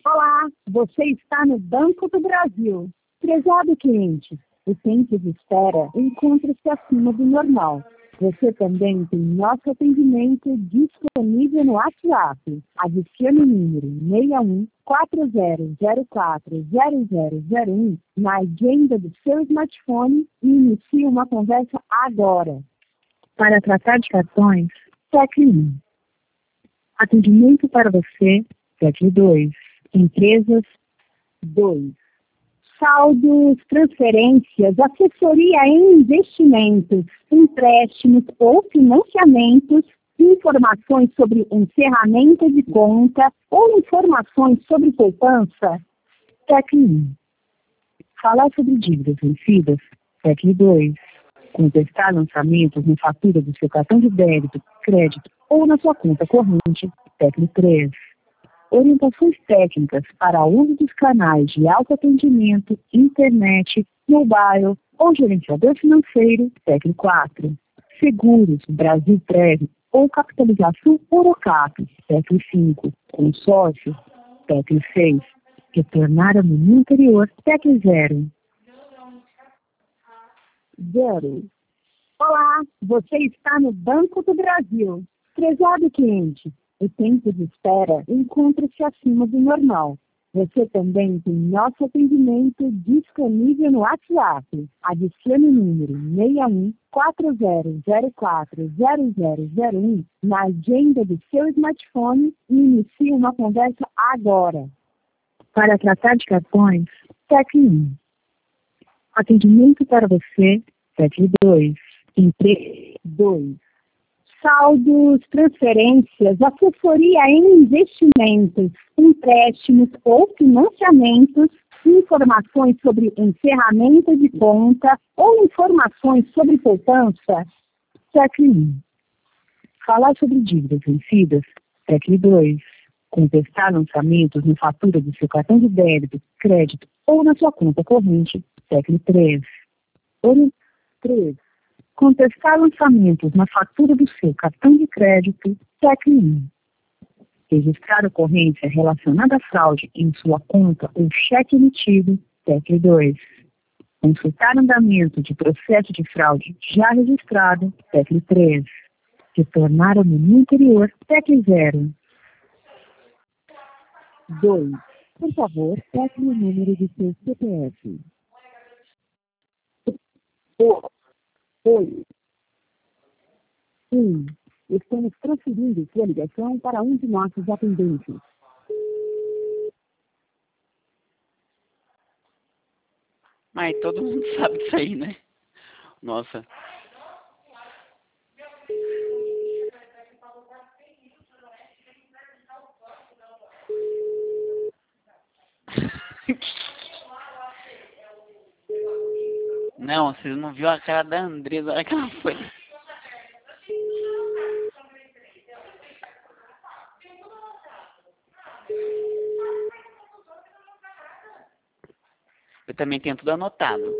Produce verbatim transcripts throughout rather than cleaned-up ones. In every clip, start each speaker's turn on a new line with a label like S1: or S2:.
S1: Olá, você está no Banco do Brasil. Prezado cliente, o tempo de espera encontra-se acima do normal. Você também tem nosso atendimento disponível no WhatsApp. Adicione o número seis um quatro zero zero quatro zero zero zero um na agenda do seu smartphone e inicie uma conversa agora. Para tratar de cartões, tecle um. Atendimento para você, tecle dois. Empresas, dois. Saldos, transferências, assessoria em investimentos, empréstimos ou financiamentos, informações sobre encerramento de conta ou informações sobre poupança, tecle um. Falar sobre dívidas vencidas, tecle dois. Contestar lançamentos na fatura do seu cartão de débito, crédito ou na sua conta corrente, tecle três. Orientações técnicas para uso dos canais de autoatendimento, internet, mobile ou gerenciador financeiro, tecle quatro. Seguros, Brasilprev ou capitalização Orocap, tecle cinco. Consórcio, tecle seis. Retornar ao menu anterior, tecle zero. Zero. Olá, você está no Banco do Brasil. Prezado cliente, o tempo de espera encontra-se acima do normal. Você também tem nosso atendimento disponível no WhatsApp. Adicione o número seis um quatro zero zero quatro zero zero zero um na agenda do seu smartphone e inicie uma conversa agora. Para tratar de cartões, tecle um. Atendimento para você, tecle dois. Empresa, dois. Saldos, transferências, assessoria em investimentos, empréstimos ou financiamentos, informações sobre encerramento de conta ou informações sobre poupança, tecle um. Falar sobre dívidas vencidas, tecle dois. Contestar lançamentos na fatura do seu cartão de débito, crédito ou na sua conta corrente, tecle três. três. Contestar lançamentos na fatura do seu cartão de crédito, tecle um. Registrar ocorrência relacionada à fraude em sua conta ou cheque emitido, tecle dois. Consultar andamento de processo de fraude já registrado, tecle três. Retornar ao menu anterior, tecle zero. dois. Por favor, tecle o número do seu C P F. Oi. um. Estamos transferindo sua ligação para um de nossos atendentes.
S2: Mas todo mundo sabe disso aí, né? Nossa. Não, vocês não viram a cara da Andresa, olha que ela foi. Eu também tenho tudo anotado.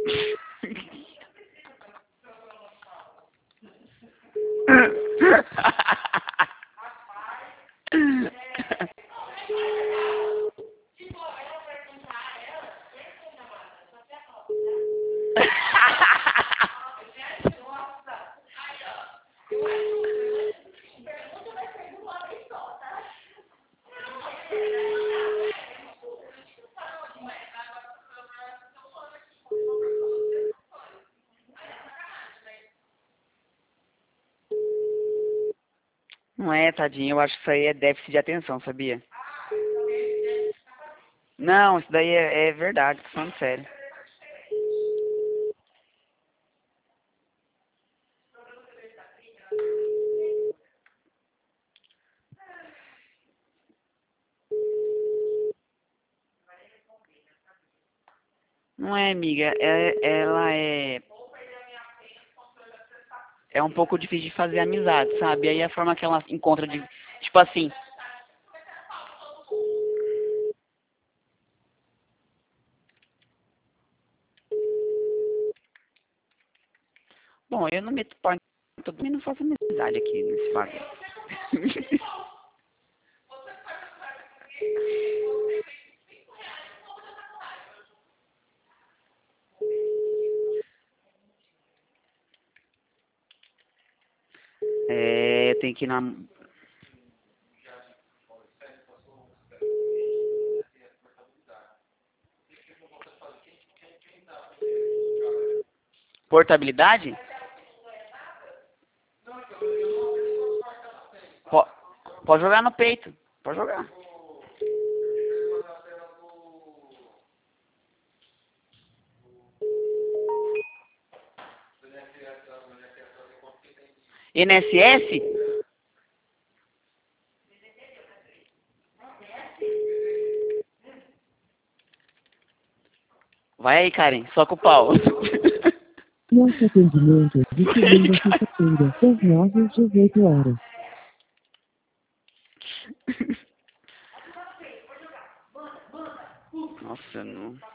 S2: Não é, tadinho, eu acho que isso aí é déficit de atenção, sabia? Não, isso daí é, é verdade, tô falando sério. Não é, amiga, é, ela é... É um pouco difícil de fazer amizade, sabe? Aí a forma que ela encontra de... Tipo assim... Bom, eu não meto pau em todo mundo, não faço amizade aqui nesse bagulho. tem que ir na... Portabilidade? Po- Pode jogar no peito. Pode jogar. I N S S? Vai aí, Karen. Só com o pau.
S1: Nosso atendimento é de segunda a sexta-feira, das nove às dezoito horas.
S2: Nossa, não...